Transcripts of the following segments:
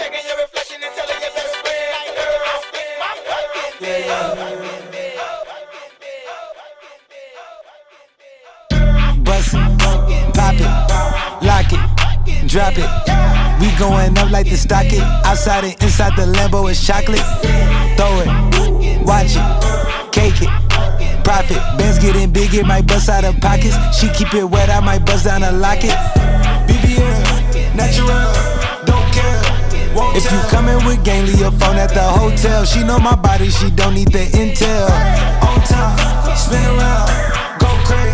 checking your reflection and telling your best friend, like, girl, I'll stick my fucking dick up. Bust it, pop it, lock it, drop it. We going up like the stock it. Outside and inside the Lambo is chocolate. Throw it, watch it, cake it, profit. Bands getting big, it might bust out of pockets. She keep it wet, I might bust down a locket. BBL, natural, don't care. If you coming with gang, leave your phone at the hotel. She know my body, she don't need the intel. On time, spin around, go crazy.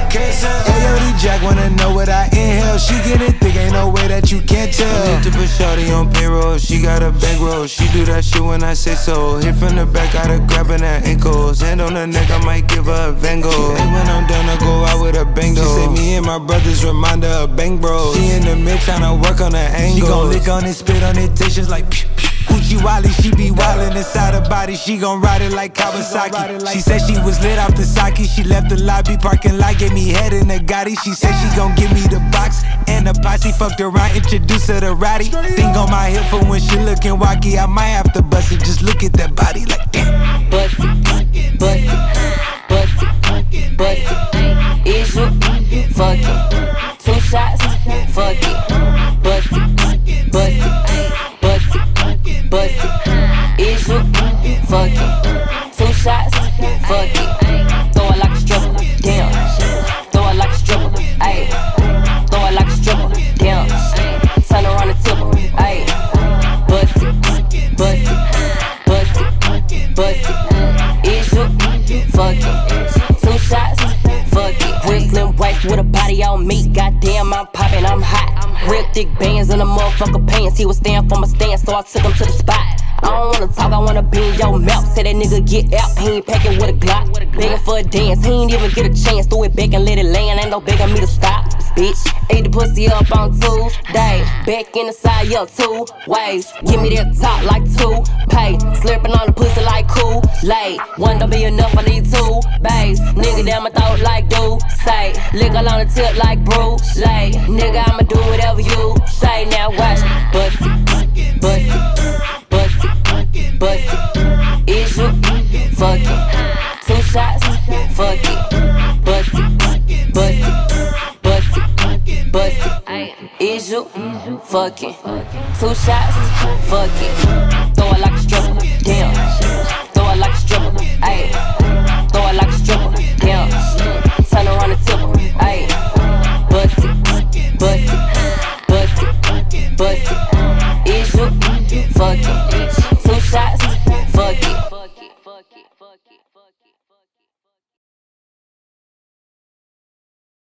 Ayo, Jack wanna know what I inhale. She getting thick, ain't no way that you can't tell. I need to put shawty on payroll, she got a bankroll. She do that shit when I say so. Hit from the back, gotta grabbing her ankles. Hand on her neck, I might give her a Van Gogh. And when I'm done, I go out with a bang though. She say me and my brothers remind her of bang bro. She in the mid tryna work on her angle. She gon' lick on it, spit on it, tastes like pew pew. Uchi Wally, she be wildin' inside her body. She gon' ride it like Kawasaki. She said she was lit off the sake. She left the lobby parking lot, gave me head in the Gotti. She said she gon' give me the box and the posse. Fucked around, introduced her to Roddy. Thing on my hip for when she looking wacky. I might have to bust it, just look at that body like damn. Bust it, bust it, bust it, bust it. Is you fucking 2 shots? Fuck it, bust it, bust it, bust it. Bust it, is you fucking 2 shots? Fuck it, throw it like a stripper, damn. Throw it like a stripper, ayy. Throw it like a stripper, damn. Turn around and tip her, ayy. Bust it, bust it, bust it, bust it. Is you fucking 2 shots? Fuck it. Real slim waist with a body on me. Goddamn, I'm poppin', I'm hot. Real thick bands in the motherfucker pants. He was staying for my stand, so I took him to the spot. I don't wanna talk, I wanna be in your mouth. Say that nigga get out, he ain't packing with a Glock. Begging for a dance, he ain't even get a chance. Threw it back and let it land, ain't no begging me to stop. Bitch, ate the pussy up on Tuesday. Back in the side, up 2 ways. Give me that top like 2 pay. Slurping on the pussy like Kool-Aid. One don't be enough, I need 2 bays. Nigga down my throat like do say. Lick on the tip like Bruce Lee. Nigga, I'ma do whatever you say. Now watch me, bust it, bust it, bust it, bust it. Is you fucking 2 shots? Fuck it, bust it, bust it, bust it, bust it. Is you fucking 2 shots? Fuck it, throw it like a stripper, damn. Throw it like a stripper, ayy.